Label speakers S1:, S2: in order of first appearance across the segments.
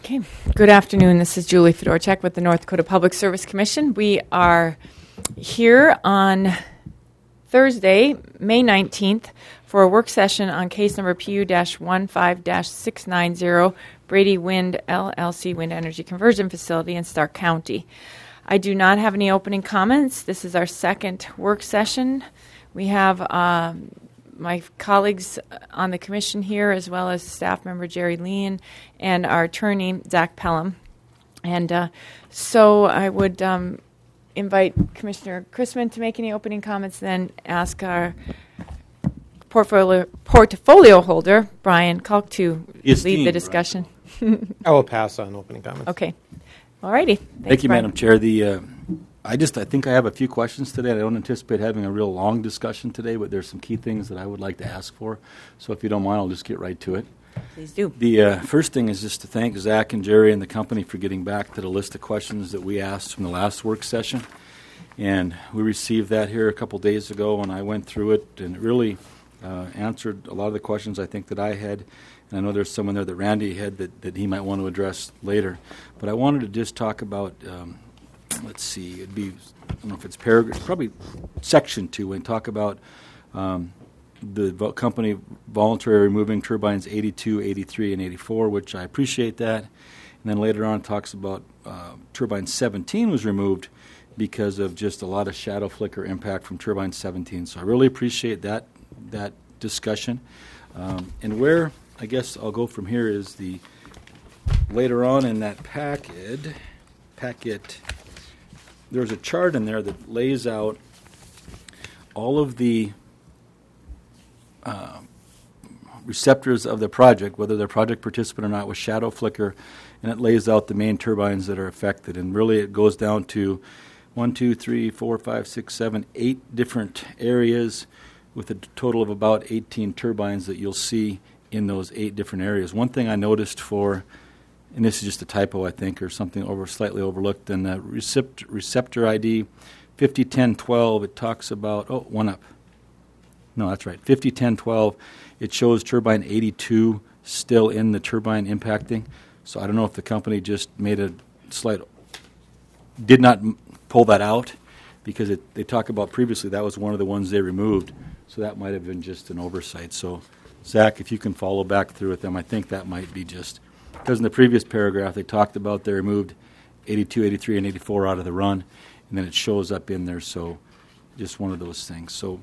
S1: Okay. Good afternoon. This is Julie Fedorchak with the North Dakota Public Service Commission. We are here on Thursday, May 19th, for a work session on case number PU-15-690, Brady Wind LLC Wind Energy Conversion Facility in Stark County. I do not have any opening comments. This is our second work session. We have my colleagues on the commission here, as well as staff member Jerry Lean and our attorney, Zach Pelham. And so I would invite Commissioner Chrisman to make any opening comments, then ask our portfolio holder, Brian Kalk, to lead the discussion.
S2: I will pass on opening comments.
S1: Okay. All righty.
S3: Thank you,
S1: Brian.
S3: Madam Chair. I think I have a few questions today. I don't anticipate having a real long discussion today, but there's some key things that I would like to ask for. So if you don't mind, I'll just get right to it.
S1: Please do.
S3: The first thing is just to thank Zach and Jerry and the company for getting back to the list of questions that we asked from the last work session. And we received that here a couple days ago, and I went through it, and it really answered a lot of the questions I think that I had. And I know there's some in there that Randy had that he might want to address later. But I wanted to just talk about, let's see, it'd be, I don't know if it's paragraph, probably section 2, and talk about the company voluntarily removing turbines 82, 83, and 84, which I appreciate that. And then later on it talks about turbine 17 was removed because of just a lot of shadow flicker impact from turbine 17. So I really appreciate that discussion. And where I guess I'll go from here is later on in that packet, there's a chart in there that lays out all of the receptors of the project, whether they're project participant or not, with shadow flicker, and it lays out the main turbines that are affected. And really it goes down to 8 different areas with a total of about 18 turbines that you'll see in those 8 different areas. One thing I noticed and this is just a typo, I think, or something slightly overlooked, in the receptor ID 501012, it talks about, one up. No, that's right, 501012, it shows turbine 82 still in the turbine impacting. So I don't know if the company just made did not pull that out, because they talk about previously that was one of the ones they removed. So that might have been just an oversight. So, Zach, if you can follow back through with them, I think that might be just, because in the previous paragraph they talked about they removed 82, 83, and 84 out of the run, and then it shows up in there. So just one of those things. So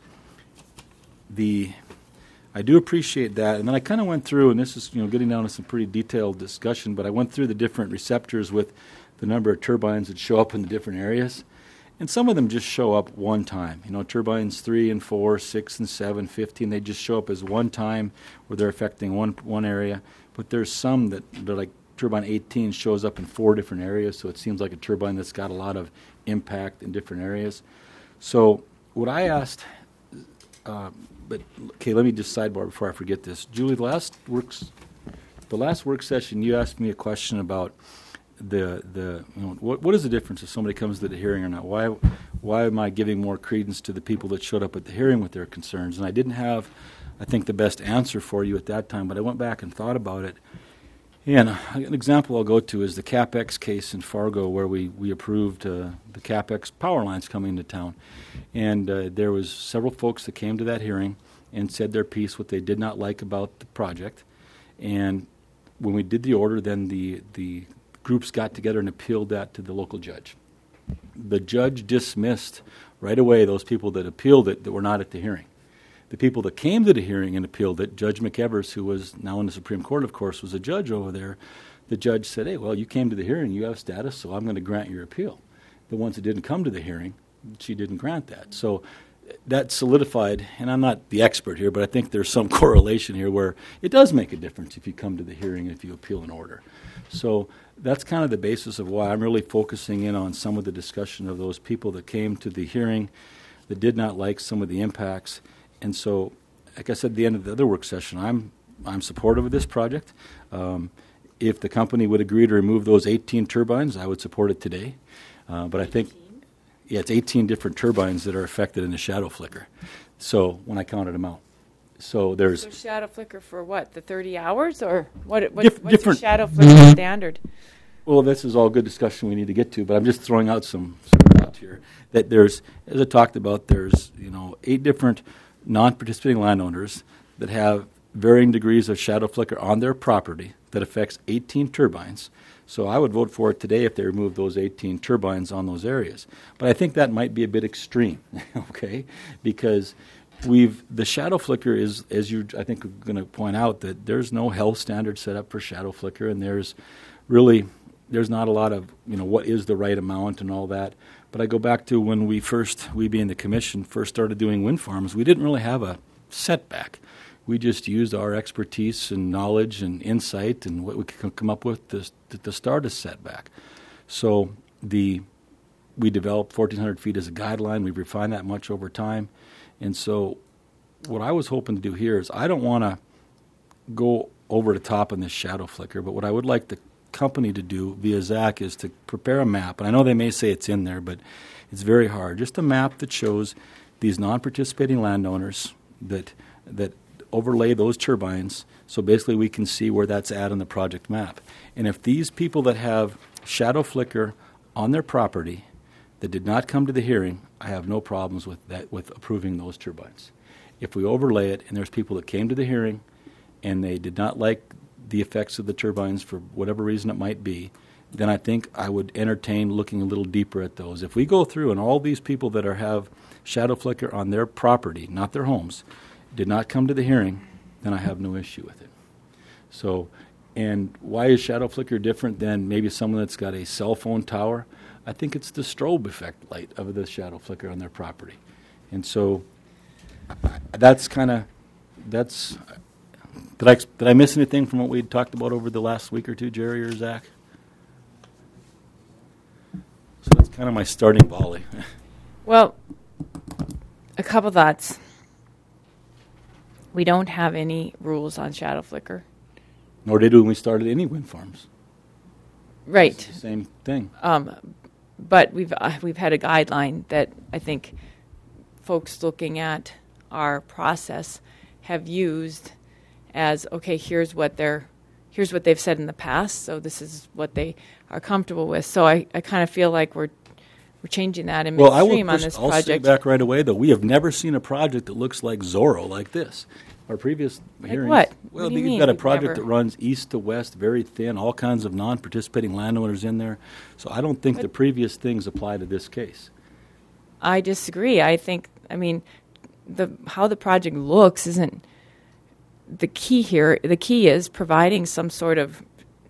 S3: I do appreciate that. And then I kind of went through, and this is getting down to some pretty detailed discussion, but I went through the different receptors with the number of turbines that show up in the different areas. And some of them just show up one time. Turbines 3 and 4, 6 and 7, 15, they just show up as one time where they're affecting one area. But there's some that they're like turbine 18 shows up in 4 different areas, so it seems like a turbine that's got a lot of impact in different areas. So what I asked, let me just sidebar before I forget this. Julie, the last work session, you asked me a question about what is the difference if somebody comes to the hearing or not? Why am I giving more credence to the people that showed up at the hearing with their concerns? And I didn't have, I think, the best answer for you at that time, but I went back and thought about it. And an example I'll go to is the CapEx case in Fargo, where we approved the CapEx power lines coming to town. And there was several folks that came to that hearing and said their piece, what they did not like about the project. And when we did the order, then the groups got together and appealed that to the local judge. The judge dismissed right away those people that appealed it that were not at the hearing. The people that came to the hearing and appealed it, Judge McEvers, who was now in the Supreme Court, of course, was a judge over there. The judge said, hey, well, you came to the hearing, you have status, so I'm going to grant your appeal. The ones that didn't come to the hearing, she didn't grant that. So that solidified, and I'm not the expert here, but I think there's some correlation here where it does make a difference if you come to the hearing and if you appeal an order. So that's kind of the basis of why I'm really focusing in on some of the discussion of those people that came to the hearing that did not like some of the impacts. And so, like I said at the end of the other work session, I'm supportive of this project. If the company would agree to remove those 18 turbines, I would support it today. But I think, it's 18 different turbines that are affected in the shadow flicker. So when I counted them out. So there's
S1: So shadow flicker for what? The 30 hours or what's
S3: different-
S1: your shadow flicker standard?
S3: Well, this is all good discussion we need to get to, but I'm just throwing out some thoughts here. That there's, as I talked about, there's 8 different non-participating landowners that have varying degrees of shadow flicker on their property that affects 18 turbines. So I would vote for it today if they remove those 18 turbines on those areas. But I think that might be a bit extreme, okay? Because the shadow flicker is, as you I think are going to point out, that there's no health standard set up for shadow flicker, and there's not a lot of, what is the right amount and all that. But I go back to when we being the commission, first started doing wind farms, we didn't really have a setback. We just used our expertise and knowledge and insight and what we could come up with to start a setback. So we developed 1,400 feet as a guideline. We've refined that much over time. And so what I was hoping to do here is I don't want to go over the top on this shadow flicker, but what I would like the company to do via Zach is to prepare a map. And I know they may say it's in there, but it's very hard. Just a map that shows these non-participating landowners that overlay those turbines, so basically we can see where that's at on the project map. And if these people that have shadow flicker on their property that did not come to the hearing, I have no problems with that, with approving those turbines. If we overlay it and there's people that came to the hearing and they did not like the effects of the turbines for whatever reason it might be, then I think I would entertain looking a little deeper at those. If we go through and all these people that have shadow flicker on their property, not their homes, did not come to the hearing, then I have no issue with it. So, and why is shadow flicker different than maybe someone that's got a cell phone tower? I think it's the strobe effect light of the shadow flicker on their property. And so did I miss anything from what we had talked about over the last week or two, Jerry or Zach? So that's kind of my starting volley.
S1: Well, a couple thoughts. We don't have any rules on shadow flicker.
S3: Nor did we when we started any wind farms.
S1: Right.
S3: It's the same thing.
S1: But we've had a guideline that I think folks looking at our process have used as, okay, here's what they've said in the past, so this is what they are comfortable with. So I kind of feel like we're changing that in midstream on this project.
S3: I'll say back right away, though, we have never seen a project that looks like Zorro like this. Our previous hearings.
S1: What?
S3: Well,
S1: What do you
S3: you've
S1: mean
S3: got a
S1: we've
S3: project
S1: never?
S3: that runs east to west, very thin, all kinds of non-participating landowners in there. So I don't think the previous things apply to this case.
S1: I disagree. I think, how the project looks isn't the key here. The key is providing some sort of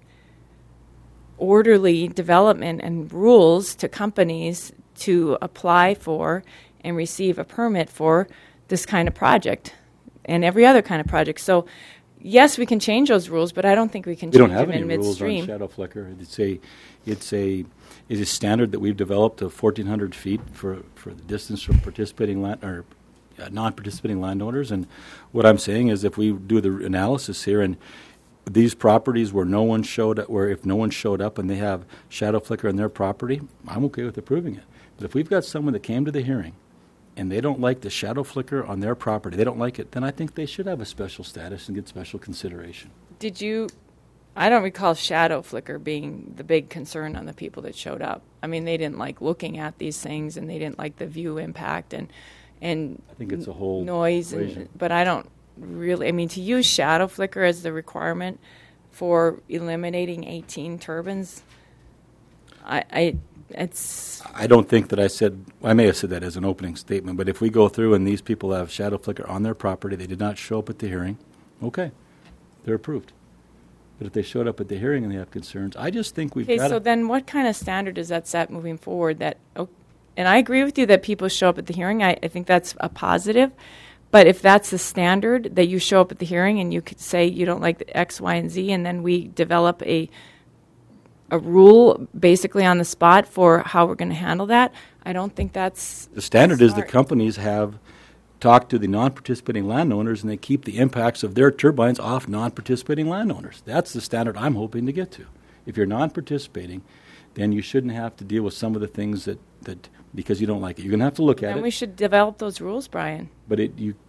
S1: orderly development and rules to companies to apply for and receive a permit for this kind of project and every other kind of project. So, yes, we can change those rules, but I don't think we can change them in midstream.
S3: We don't have any rules on shadow flicker. It's a standard that we've developed of 1,400 feet for the distance from participating non-participating landowners. And what I'm saying is, if we do the analysis here and these properties where if no one showed up and they have shadow flicker on their property, I'm okay with approving it. But if we've got someone that came to the hearing and they don't like the shadow flicker on their property, they don't like it, then I think they should have a special status and get special consideration.
S1: I don't recall shadow flicker being the big concern on the people that showed up. They didn't like looking at these things and they didn't like the view impact and
S3: I think it's a whole
S1: noise. But I don't really, to use shadow flicker as the requirement for eliminating 18 turbines, I don't think
S3: that I may have said that as an opening statement, but if we go through and these people have shadow flicker on their property, they did not show up at the hearing, okay, they're approved. But if they showed up at the hearing and they have concerns, I just think we've got to...
S1: Okay, so then what kind of standard does that set moving forward? And I agree with you that people show up at the hearing. I think that's a positive. But if that's the standard, that you show up at the hearing and you could say you don't like the X, Y, and Z, and then we develop a rule basically on the spot for how we're going to handle that, I don't think that's
S3: the standard.
S1: Smart.
S3: Is the companies have talked to the non-participating landowners and they keep the impacts of their turbines off non-participating landowners. That's the standard I'm hoping to get to. If you're non-participating, then you shouldn't have to deal with some of the things that because you don't like it. You're going to have to look at it.
S1: And we should develop those rules, Brian.
S3: But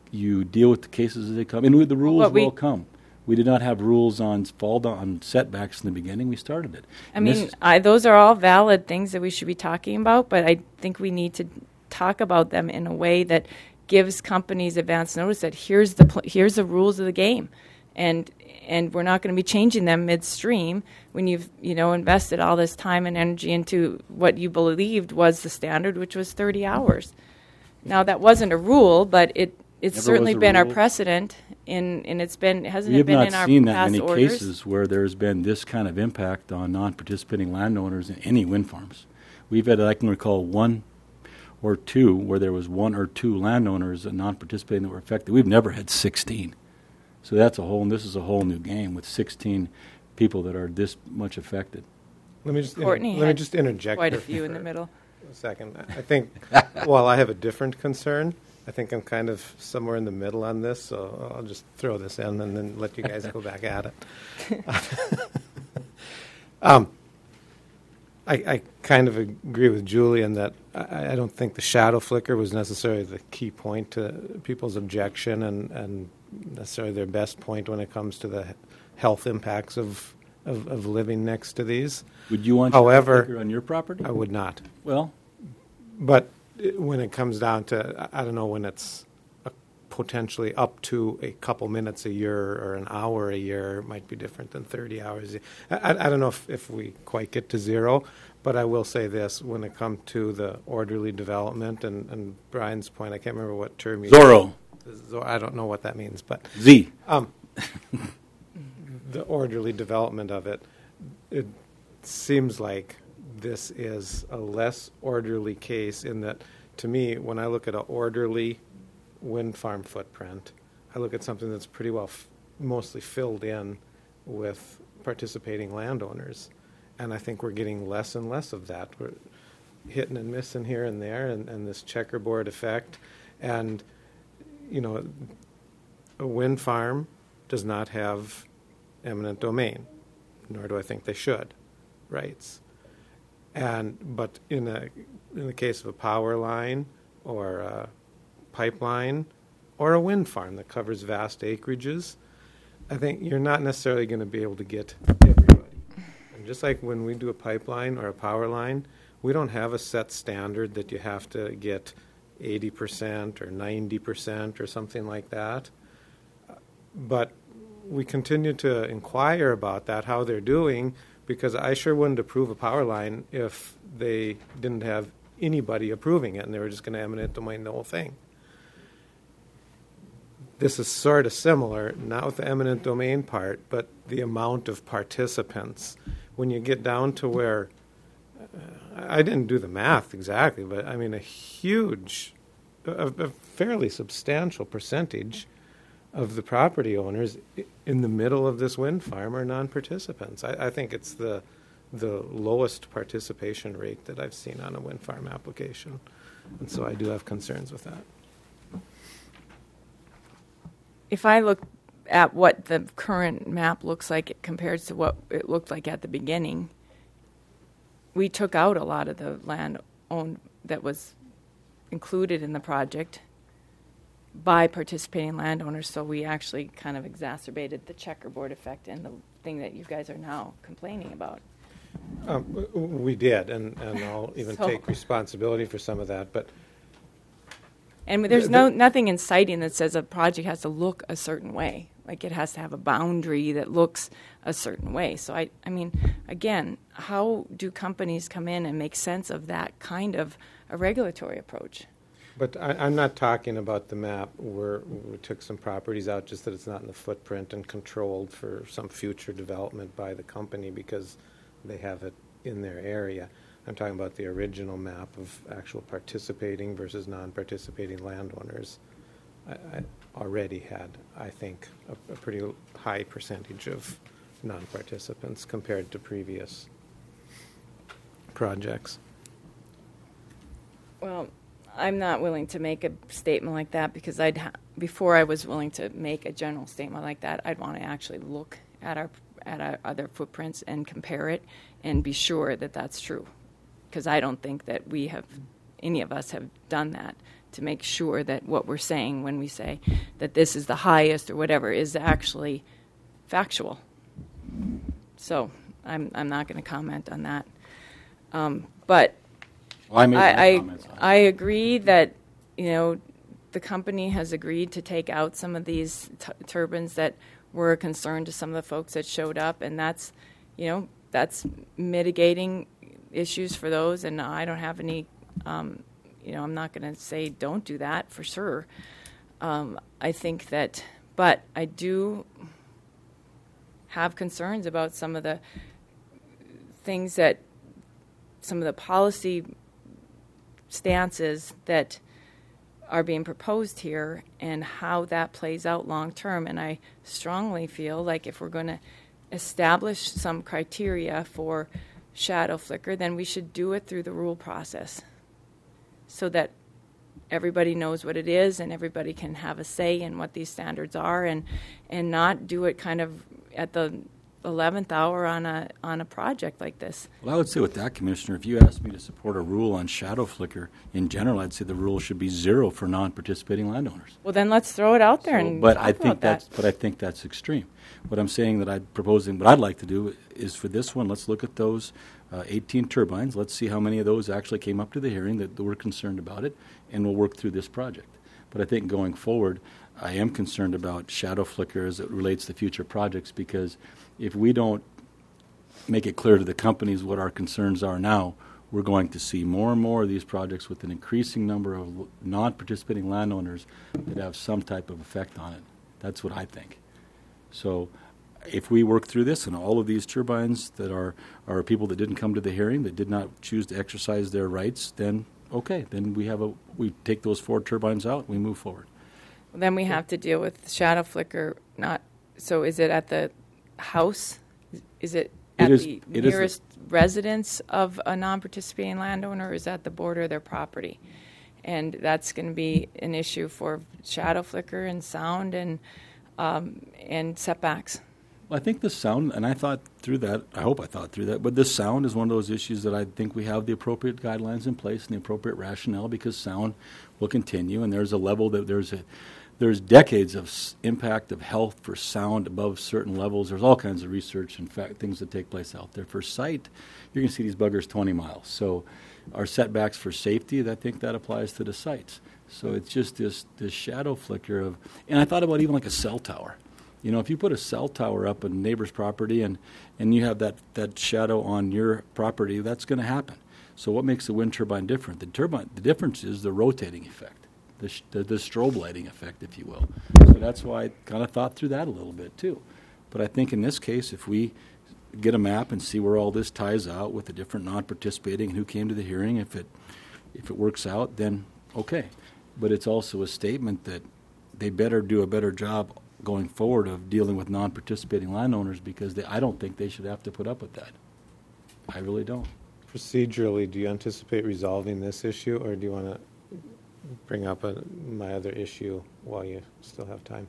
S3: you deal with the cases as they come. And the rules
S1: But
S3: will come. We did not have rules on on setbacks in the beginning. We started it.
S1: I mean, those are all valid things that we should be talking about, but I think we need to talk about them in a way that gives companies advance notice that here's the rules of the game, and we're not going to be changing them midstream when you've invested all this time and energy into what you believed was the standard, which was 30 hours. Now that wasn't a rule, but it's certainly been our precedent, and hasn't it been in our past orders?
S3: We have not seen that many cases where there's been this kind of impact on non-participating landowners in any wind farms. We've had, I can recall, one or two where there was one or two landowners non-participating that were affected. We've never had 16. So this is a whole new game with 16 people that are this much affected.
S2: Let me just interject.
S1: Quite a few in the middle.
S2: A second. I think, while I have a different concern, I think I'm kind of somewhere in the middle on this, so I'll just throw this in and then let you guys go back at it. I kind of agree with Julie in that I don't think the shadow flicker was necessarily the key point to people's objection and necessarily their best point when it comes to the health impacts of living next to these.
S3: Would you want
S2: shadow
S3: flicker on your property?
S2: I would not.
S3: Well,
S2: but when it comes down to, I don't know, when it's potentially up to a couple minutes a year or an hour a year, it might be different than 30 hours. I don't know if we quite get to zero, but I will say this, when it comes to the orderly development, and Brian's point, I can't remember what term you
S3: Zorro.
S2: I don't know what that means, but
S3: Z.
S2: The orderly development of it seems like this is a less orderly case in that, to me, when I look at an orderly wind farm footprint, I look at something that's pretty well mostly filled in with participating landowners. And I think we're getting less and less of that. We're hitting and missing here and there, and this checkerboard effect. And, a wind farm does not have eminent domain, nor do I think they should, rights. But in the case of a power line or a pipeline or a wind farm that covers vast acreages, I think you're not necessarily going to be able to get everybody. And just like when we do a pipeline or a power line, we don't have a set standard that you have to get 80% or 90% or something like that. But we continue to inquire about that, how they're doing, because I sure wouldn't approve a power line if they didn't have anybody approving it and they were just going to eminent domain the whole thing. This is sort of similar, not with the eminent domain part, but the amount of participants. When you get down to where, I didn't do the math exactly, but I mean a fairly substantial percentage of the property owners in the middle of this wind farm are non-participants. I think it's the lowest participation rate that I've seen on a wind farm application. And so I do have concerns with that.
S1: If I look at what the current map looks like it compares to what it looked like at the beginning, we took out a lot of the land owned that was included in the project by participating landowners, so we actually kind of exacerbated the checkerboard effect and the thing that you guys are now complaining about.
S2: We did, and I'll even take responsibility for some of that. But
S1: there's nothing inciting that says a project has to look a certain way. Like it has to have a boundary that looks a certain way. So I mean, again, how do companies come in and make sense of that kind of a regulatory approach?
S2: But I'm not talking about the map where we took some properties out just that it's not in the footprint and controlled for some future development by the company because they have it in their area. I'm talking about the original map of actual participating versus non-participating landowners. I already had, I think, a pretty high percentage of non-participants compared to previous projects.
S1: Well, I'm not willing to make a statement like that because before I was willing to make a general statement like that, I'd want to actually look at our other footprints and compare it and be sure that that's true. Because I don't think that any of us have done that to make sure that what we're saying when we say that this is the highest or whatever is actually factual. So I'm not going to comment on that. But
S3: Well, I made some comments on it.
S1: I agree that, the company has agreed to take out some of these turbines that were a concern to some of the folks that showed up, and that's mitigating issues for those, and I don't have any, I'm not going to say don't do that for sure. I think that, but I do have concerns about some of the things that, some of the policy stances that are being proposed here and how that plays out long term. And I strongly feel like if we're going to establish some criteria for shadow flicker, then we should do it through the rule process so that everybody knows what it is and everybody can have a say in what these standards are, and not do it kind of at the 11th hour on a project like this.
S3: Well, I would say with that, Commissioner, if you asked me to support a rule on shadow flicker in general, I'd say the rule should be 0 for non-participating landowners.
S1: Well, then let's throw it out there
S3: But I think that's extreme. What I'm saying that I'm proposing, what I'd like to do is for this one, let's look at those 18 turbines. Let's see how many of those actually came up to the hearing that were concerned about it, and we'll work through this project. But I think going forward, I am concerned about shadow flicker as it relates to future projects, because if we don't make it clear to the companies what our concerns are now, we're going to see more and more of these projects with an increasing number of non-participating landowners that have some type of effect on it. That's what I think. So if we work through this and all of these turbines that are people that didn't come to the hearing, that did not choose to exercise their rights, then okay, then we take those 4 turbines out, we move forward.
S1: Well, then we have to deal with shadow flicker. So is it at the house? Is it at the nearest residence of a non-participating landowner, or is that the border of their property? And that's going to be an issue for shadow flicker and sound and setbacks.
S3: Well, I think the sound, and I thought through that, I hope I thought through that, but the sound is one of those issues that I think we have the appropriate guidelines in place and the appropriate rationale, because sound will continue, and there's a level that there's decades of impact of health for sound above certain levels. There's all kinds of research, in fact, things that take place out there. For sight, you're going to see these buggers 20 miles. So our setbacks for safety, I think that applies to the sites. So it's just this shadow flicker of, and I thought about even like a cell tower. If you put a cell tower up on a neighbor's property and you have that shadow on your property, that's going to happen. So what makes the wind turbine different? The difference is the rotating effect. The strobe lighting effect, if you will. So that's why I kind of thought through that a little bit too. But I think in this case, if we get a map and see where all this ties out with the different non-participating and who came to the hearing, if it works out, then okay. But it's also a statement that they better do a better job going forward of dealing with non-participating landowners, because I don't think they should have to put up with that. I really don't.
S2: Procedurally, do you anticipate resolving this issue, or do you want to bring up my other issue while you still have time?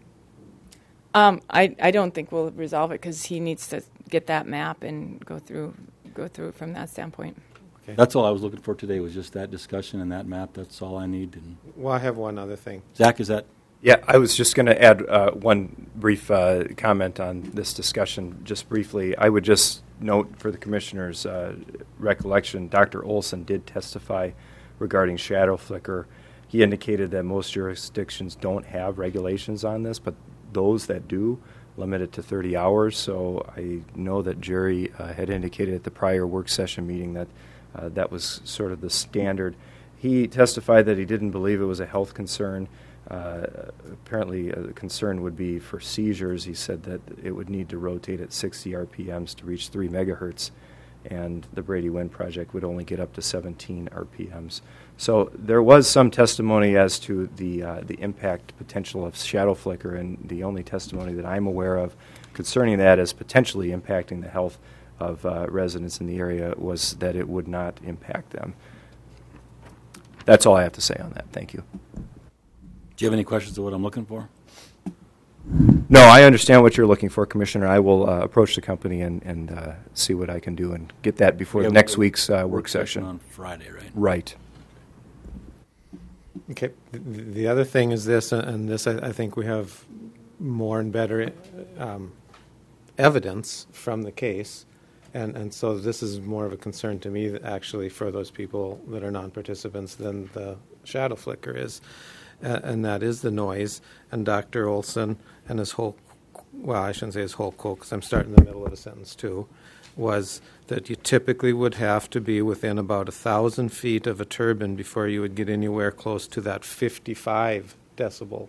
S1: I don't think we'll resolve it, because he needs to get that map and go through it from that standpoint.
S2: Okay.
S3: That's all I was looking for today, was just that discussion and that map. That's all I need. And
S2: Well, I have one other thing.
S3: Zach, is that?
S4: Yeah, I was just going to add one brief comment on this discussion, just briefly. I would just note for the Commissioner's recollection, Dr. Olson did testify regarding shadow flicker. He indicated that most jurisdictions don't have regulations on this, but those that do limit it to 30 hours. So I know that Jerry had indicated at the prior work session meeting that that was sort of the standard. He testified that he didn't believe it was a health concern. Apparently, a concern would be for seizures. He said that it would need to rotate at 60 RPMs to reach 3 megahertz, and the Brady Wind project would only get up to 17 RPMs. So there was some testimony as to the impact potential of shadow flicker, and the only testimony that I'm aware of concerning that as potentially impacting the health of residents in the area was that it would not impact them. That's all I have to say on that. Thank you.
S3: Do you have any questions of what I'm looking for?
S4: No, I understand what you're looking for, Commissioner. I will approach the company and see what I can do and get that before next week's work session.
S3: On Friday, right?
S4: Right.
S2: Okay. The other thing is this, and this I think we have more and better evidence from the case, and so this is more of a concern to me actually for those people that are non-participants than the shadow flicker is, and that is the noise. And Dr. Olson and his whole, well, I shouldn't say his whole quote because I'm starting in the middle of a sentence too, was that you typically would have to be within about 1,000 feet of a turbine before you would get anywhere close to that 55 decibel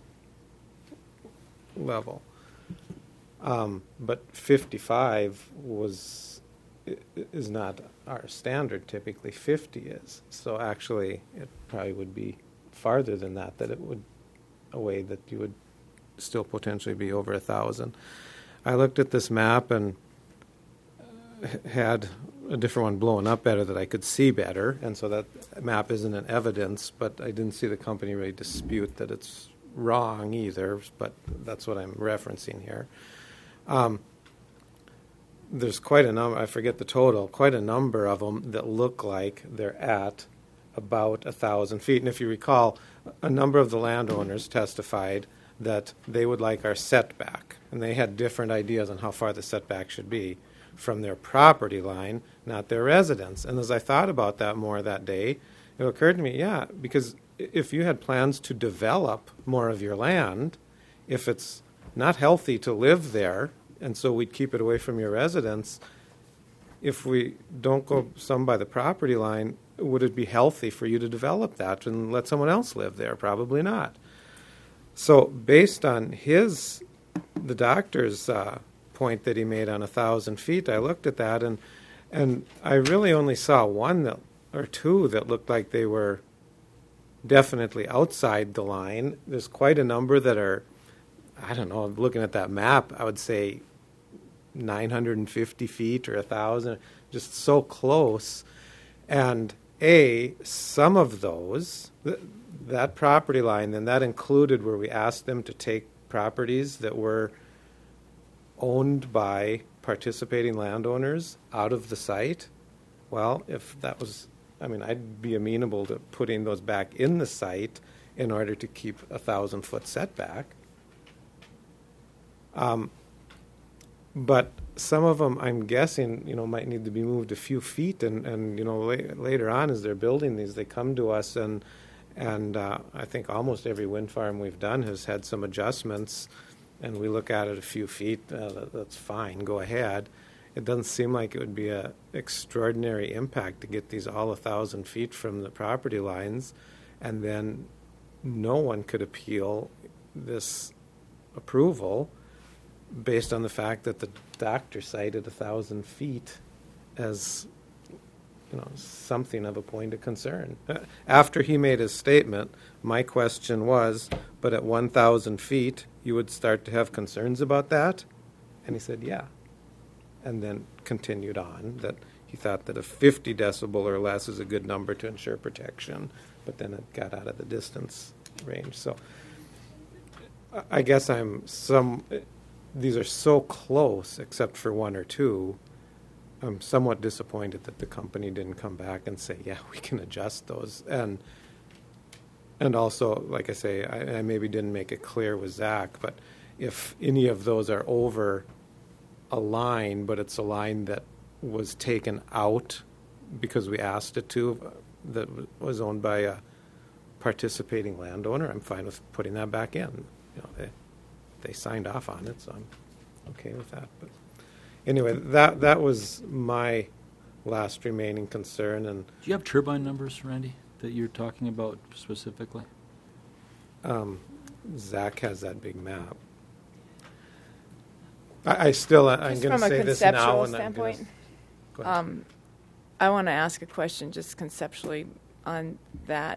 S2: level. But 55 is not our standard. Typically 50 is. So actually it probably would be farther than that it would, a way that you would still potentially be over 1,000. I looked at this map and had a different one blown up better that I could see better, and so that map isn't an evidence, but I didn't see the company really dispute that it's wrong either, but that's what I'm referencing here. There's quite a number, I forget the total, quite a number of them that look like they're at about 1,000 feet. And if you recall, a number of the landowners testified that they would like our setback, and they had different ideas on how far the setback should be from their property line, not their residence. And as I thought about that more that day, it occurred to me, yeah, because if you had plans to develop more of your land, if it's not healthy to live there, and so we'd keep it away from your residence, if we don't go some by the property line, would it be healthy for you to develop that and let someone else live there? Probably not. So based on the doctor's point that he made on 1,000 feet, I looked at that, and I really only saw one or two that looked like they were definitely outside the line. There's quite a number that are, I don't know, looking at that map, I would say 950 feet or 1,000, just so close. And some of those, that property line, then that included where we asked them to take properties that were owned by participating landowners out of the site. Well, if that was, I'd be amenable to putting those back in the site in order to keep a 1,000-foot setback. But some of them, I'm guessing, might need to be moved a few feet, and later on as they're building these, they come to us, and I think almost every wind farm we've done has had some adjustments, and we look at it a few feet, that's fine, go ahead. It doesn't seem like it would be an extraordinary impact to get these all 1,000 feet from the property lines, and then no one could appeal this approval based on the fact that the doctor cited 1,000 feet as something of a point of concern. After he made his statement, my question was, but at 1,000 feet, you would start to have concerns about that? And he said, yeah. And then continued on that he thought that a 50 decibel or less is a good number to ensure protection, but then it got out of the distance range. So I guess these are so close, except for one or two, I'm somewhat disappointed that the company didn't come back and say, yeah, we can adjust those. And also, like I say, I maybe didn't make it clear with Zach, but if any of those are over a line, but it's a line that was taken out because we asked it to, that was owned by a participating landowner, I'm fine with putting that back in. They signed off on it, so I'm okay with that. But anyway, that was my last remaining concern. And
S3: do you have turbine numbers, Randy, that you're talking about specifically?
S2: Zach has that big map. I'm going to say this now.
S1: From a conceptual standpoint, I want to ask a question just conceptually on that.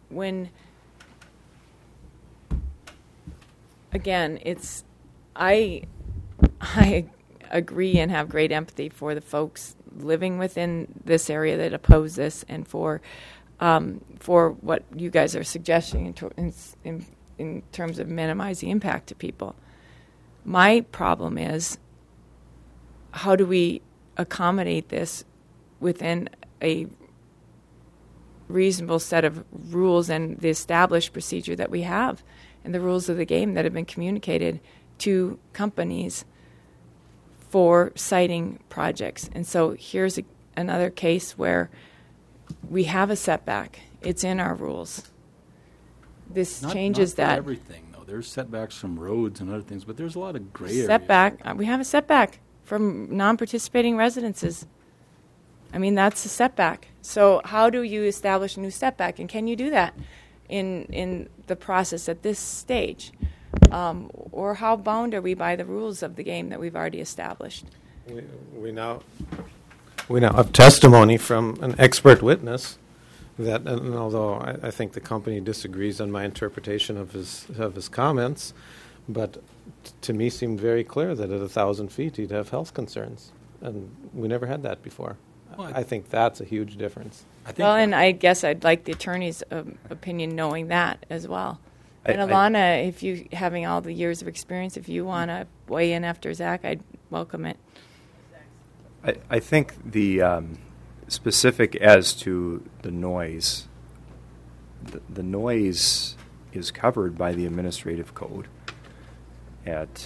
S1: Again, I agree and have great empathy for the folks living within this area that oppose this, and for what you guys are suggesting in terms of minimizing impact to people. My problem is, how do we accommodate this within a reasonable set of rules and the established procedure that we have and the rules of the game that have been communicated to companies for siting projects. And so here's another case where we have a setback. It's in our rules. This changes
S3: not
S1: that.
S3: Everything, though. There's setbacks from roads and other things, but there's a lot of gray areas.
S1: We have a setback from non-participating residences. I mean, that's a setback. So how do you establish a new setback? And can you do that in the process at this stage? Or how bound are we by the rules of the game that we've already established?
S2: We now have testimony from an expert witness that, and although I think the company disagrees on my interpretation of his comments, but to me seemed very clear that at 1,000 feet he'd have health concerns, and we never had that before.
S3: Well,
S2: I think that's a huge difference.
S1: And I guess I'd like the attorney's opinion knowing that as well. And Alana, if you having all the years of experience, if you want to weigh in after Zach, I'd welcome it.
S4: I think the specific as to the noise, the noise is covered by the administrative code at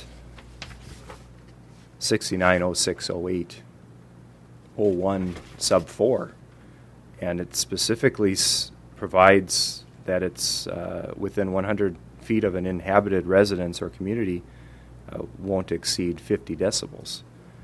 S4: 69060801 sub 4, and it specifically provides that it's within 100 feet of an inhabited residence or community won't exceed 50 decibels.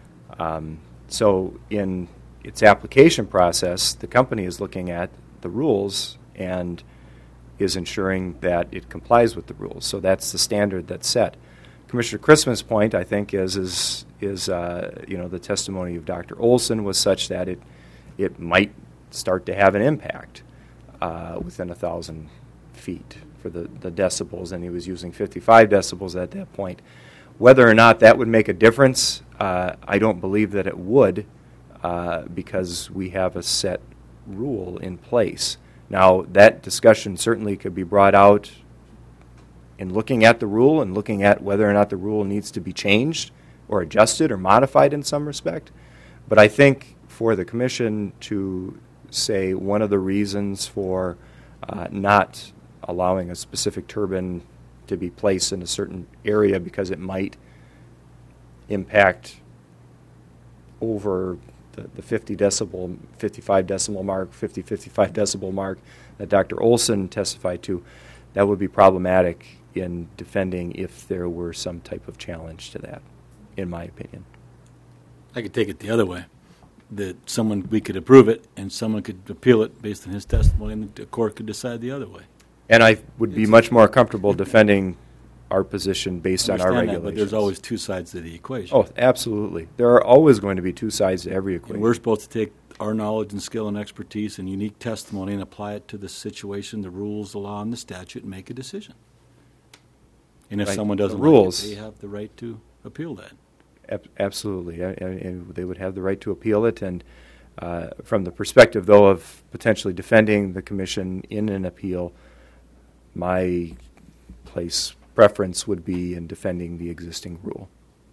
S4: So in its application process, the company is looking at the rules and is ensuring that it complies with the rules. So that's the standard that's set. Commissioner Christman's point, I think, is the testimony of Dr. Olson was such that it might start to have an impact within 1,000 feet for the decibels, and he was using 55 decibels at that point. Whether or not that would make a difference, I don't believe that it would, because we have a set rule in place. Now, that discussion certainly could be brought out in looking at the rule and looking at whether or not the rule needs to be changed or adjusted or modified in some respect. But I think for the commission to say one of the reasons for not allowing a specific turbine to be placed in a certain area because it might impact over the 50 decibel, 55 decibel mark, 55 decibel mark that Dr. Olson testified to, that would be problematic in defending if there were some type of challenge to that, in my opinion.
S3: I could take it the other way, that we could approve it and someone could appeal it based on his testimony and the court could decide the other way.
S4: And I would be much more comfortable defending our position based on our regulations.
S3: But there's always two sides to the equation.
S4: Oh, absolutely. There are always going to be two sides to every equation.
S3: And we're supposed to take our knowledge and skill and expertise and unique testimony and apply it to the situation, the rules, the law, and the statute, and make a decision. And if someone doesn't like it, they have the right to appeal that.
S4: Absolutely. And they would have the right to appeal it. And from the perspective, though, of potentially defending the commission in an appeal, my preference would be in defending the existing rule.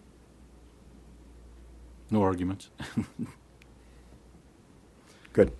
S3: No arguments.
S4: Good.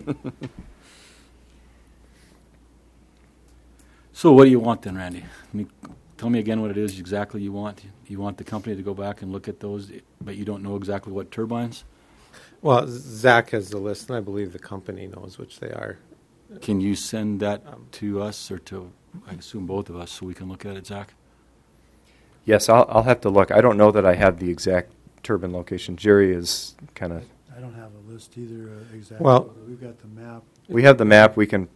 S3: So what do you want then, Randy? Tell me again what it is exactly you want. You want the company to go back and look at those, but you don't know exactly what turbines?
S2: Well, Zach has the list, and I believe the company knows which they are.
S3: Can you send that to us or to, I assume, both of us so we can look at it, Zach?
S4: Yes, I'll have to look. I don't know that I have the exact turbine location. Jerry is kind of...
S5: I don't have a list either exactly.
S2: Well,
S5: we've got the map.
S4: We have the map. We can.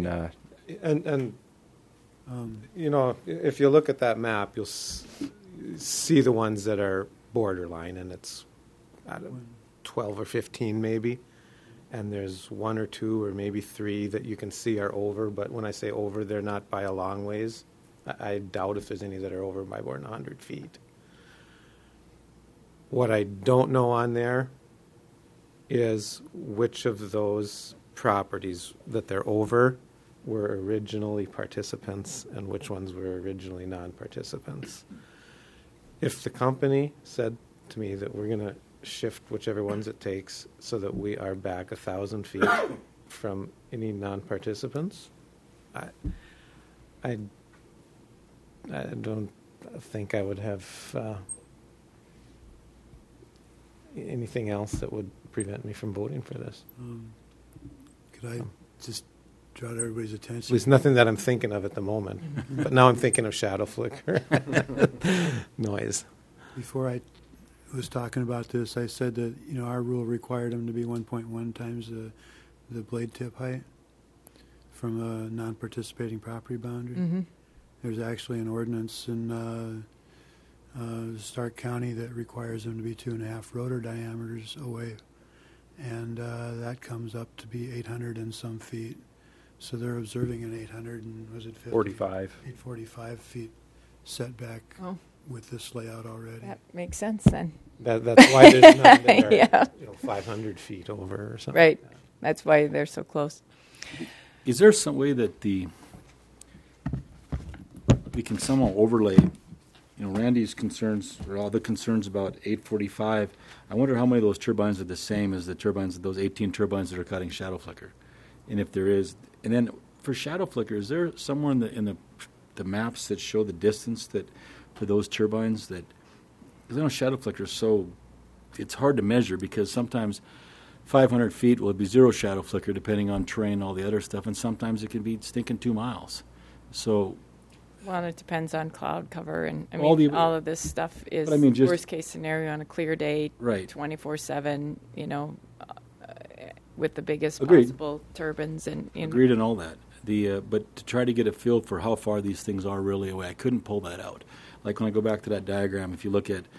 S2: If you look at that map, you'll see the ones that are borderline, and it's 12 or 15 maybe. And there's one or two or maybe three that you can see are over. But when I say over, they're not by a long ways. I doubt if there's any that are over by more than 100 feet. What I don't know on there is which of those properties that they're over were originally participants and which ones were originally non-participants. If the company said to me that we're going to shift whichever ones it takes so that we are back 1,000 feet from any non-participants. I don't think I would have anything else that would prevent me from voting for this.
S5: Could I just draw to everybody's
S2: At
S5: attention?
S2: least nothing that I'm thinking of at the moment. But now I'm thinking of shadow flicker noise.
S5: Before I was talking about this, I said that, our rule required them to be 1.1 times the blade tip height from a non-participating property boundary.
S1: Mm-hmm.
S5: There's actually an ordinance in Stark County that requires them to be 2.5 rotor diameters away, and that comes up to be 800 and some feet. So they're observing an 800 and was it 50?
S4: 45.
S5: 845 feet setback
S1: Oh,
S5: with this layout already.
S1: that makes sense then.
S2: That's why there's none that are
S1: Yeah.
S2: 500 feet over or something.
S1: Right. That's why they're so close.
S3: Is there some way that we can somehow overlay, Randy's concerns or all the concerns about 845? I wonder how many of those turbines are the same as the turbines, those 18 turbines that are cutting shadow flicker, and if there is, and then for shadow flicker, is there somewhere in the maps that show the distance that for those turbines that, because I know shadow flicker is so, it's hard to measure because sometimes 500 feet will be zero shadow flicker depending on terrain and all the other stuff, and sometimes it can be stinking 2 miles. So,
S1: Well, it depends on cloud cover, and
S3: All
S1: all
S3: the-
S1: of this stuff is
S3: But I mean, just-
S1: worst case scenario on a clear day,
S3: right.
S1: 24/7. With the biggest
S3: Agreed.
S1: possible turbines, and
S3: Agreed on all that. But to try to get a feel for how far these things are really away, I couldn't pull that out. Like when I go back to that diagram, if you look at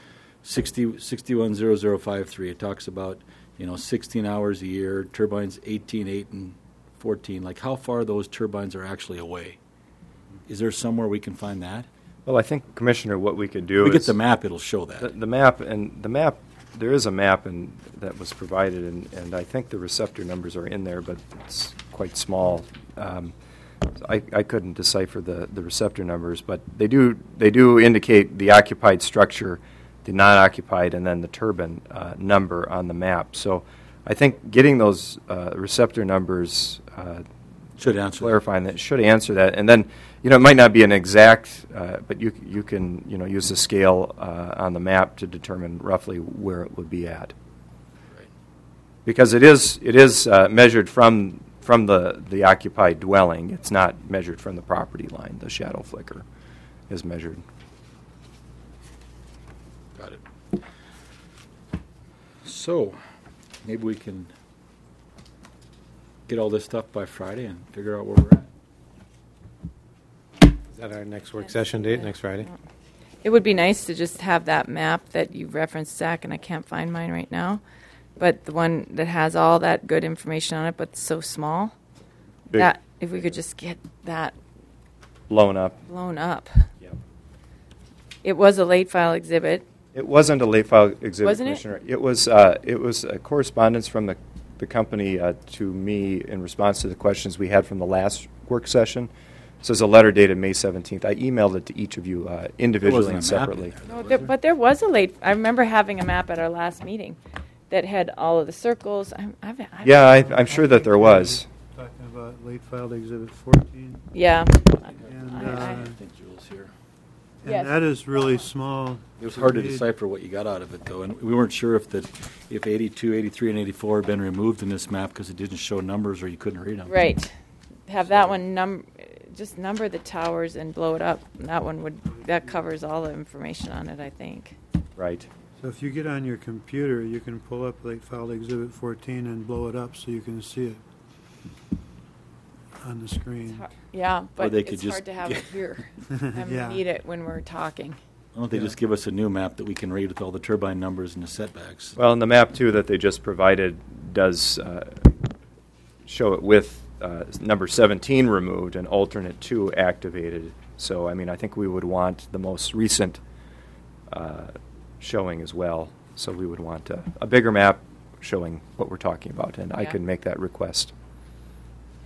S3: 610053, it talks about 16 hours a year, turbines 18, 8, and 14. Like how far those turbines are actually away. Is there somewhere we can find that?
S4: Well, I think, Commissioner, what we could do
S3: We
S4: is
S3: get the map; it'll show that.
S4: the map, there is a map that was provided, and I think the receptor numbers are in there, but it's quite small. I couldn't decipher the receptor numbers, but they do indicate the occupied structure, the non-occupied, and then the turbine number on the map. So I think getting those receptor numbers
S3: Should answer.
S4: clarifying that should answer that, and then it might not be an exact, but you can use the scale on the map to determine roughly where it would be at.
S3: Right.
S4: Because it is measured from the occupied dwelling. It's not measured from the property line. The shadow flicker is measured.
S3: Got it. So, maybe we can get all this stuff by Friday and figure out where we're at.
S2: Is that our next work session date, next Friday?
S1: it would be nice to just have that map that you referenced, Zach, and I can't find mine right now. But the one that has all that good information on it, but so small,
S4: Big.
S1: that if we could just get that
S4: Blown up.
S1: blown up.
S4: Yep.
S1: It was a late file exhibit.
S4: It wasn't a late file exhibit,
S1: Wasn't it?
S4: Commissioner. It was a correspondence from the company to me in response to the questions we had from the last work session. So it's a letter dated May 17th. I emailed it to each of you individually and separately.
S1: But there was a late. I remember having a map at our last meeting that had all of the circles.
S4: Yeah, I'm sure that there was.
S5: Talking about late filed exhibit 14.
S1: Yeah.
S5: And,
S1: I-
S3: I think Jules here.
S5: and
S1: Yes.
S5: that is really small.
S3: It was hard to
S5: read.
S3: decipher what you got out of it, though, and we weren't sure if 82, 83, and 84 had been removed in this map because it didn't show numbers or you couldn't read them.
S1: Right. Have that one just number the towers and blow it up. That covers all the information on it, I think.
S4: Right.
S5: So if you get on your computer, you can pull up late filed exhibit 14 and blow it up so you can see it on the screen.
S1: Yeah, but
S3: they could
S1: it's
S3: just
S1: hard to have it here. And
S5: Yeah.
S1: we need it when we're talking.
S3: Why don't they
S5: Yeah.
S3: just give us a new map that we can read with all the turbine numbers and the setbacks?
S4: Well, and the map, too, that they just provided does show it with number 17 removed and alternate 2 activated. So, I mean, I think we would want the most recent showing as well. So we would want a bigger map showing what we're talking about, and I
S1: Yeah.
S4: can make that request.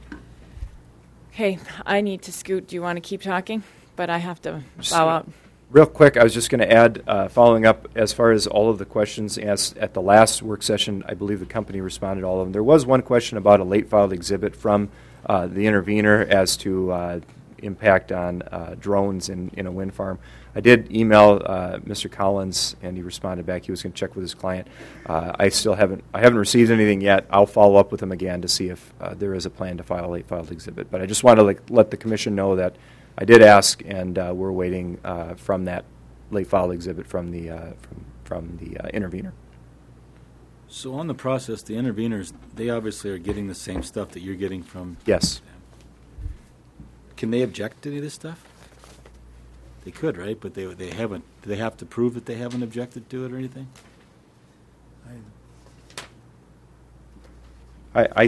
S1: Okay, I need to scoot. Do you want to keep talking? But I have to
S4: So-
S1: bow out.
S4: Real quick, I was just going to add, following up as far as all of the questions asked at the last work session, I believe the company responded to all of them. There was one question about a late filed exhibit from the intervener as to impact on drones in a wind farm. I did email Mr. Collins, and he responded back. He was going to check with his client. I haven't received anything yet. I'll follow up with him again to see if there is a plan to file a late filed exhibit. But I just want to let the commission know that I did ask, and we're waiting from that late filed exhibit from the intervener.
S3: So on the process, the interveners, they obviously are getting the same stuff that you're getting from.
S4: Yes.
S3: Can they object to any of this stuff? They could, right? But they haven't. Do they have to prove that they haven't objected to it or anything?
S4: I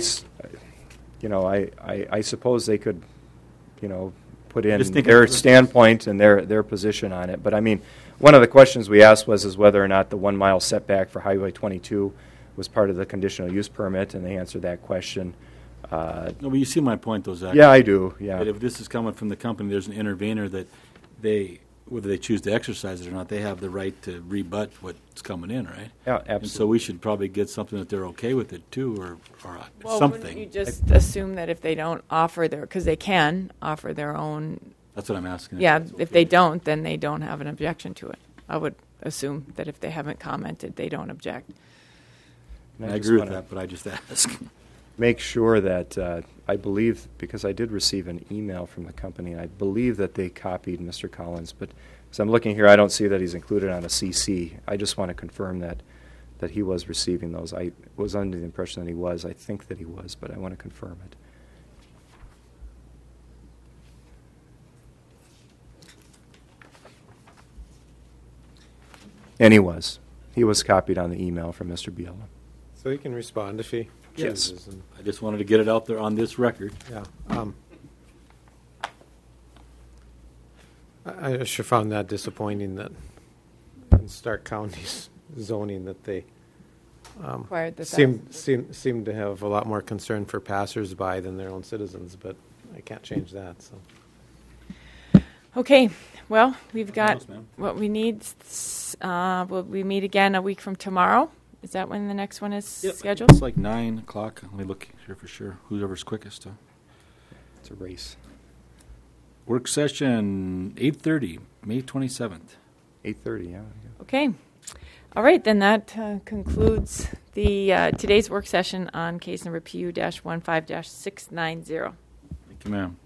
S4: suppose they could, put in their standpoint and their position on it. But I mean, one of the questions we asked was whether or not the 1 mile setback for Highway 22 was part of the conditional use permit, and they answered that question.
S3: No, but you see my point, though, Zach.
S4: Yeah, I do. Yeah.
S3: That if this is coming from the company, there's an intervener that whether they choose to exercise it or not, they have the right to rebut what's coming in, right?
S4: Yeah, absolutely.
S3: And so we should probably get something that they're okay with it too, or
S1: Well,
S3: something.
S1: wouldn't you just assume that if they don't offer because they can offer their own.
S3: That's what I'm asking.
S1: Yeah, if they don't, then they don't have an objection to it. I would assume that if they haven't commented, they don't object.
S4: And
S3: I agree with that, but I just ask.
S4: Make sure that I believe, because I did receive an email from the company, I believe that they copied Mr. Collins, but as I'm looking here, I don't see that he's included on a CC. I just want to confirm that he was receiving those. I was under the impression that he was. I think that he was, but I want to confirm it. And he was. He was copied on the email from Mr. Biela.
S2: So he can respond if he
S3: Yes.
S2: chooses. And,
S3: I just wanted to get it out there on this record.
S2: yeah. I sure found that disappointing that in Stark County's zoning that they
S1: Required the
S2: seem to have a lot more concern for passersby than their own citizens, but I can't change that. So.
S1: Okay, well, we've got
S3: else, ma'am?
S1: what we need. Will we meet again a week from tomorrow? Is that when the next one is scheduled?
S3: It's like 9 o'clock. Let me look here for sure. Whoever's quickest.
S4: It's a race.
S3: Work session 8:30, May 27th.
S4: 8:30, yeah.
S1: Okay. All right, then that concludes the today's work session on case number PU-15-690.
S3: Thank you, ma'am.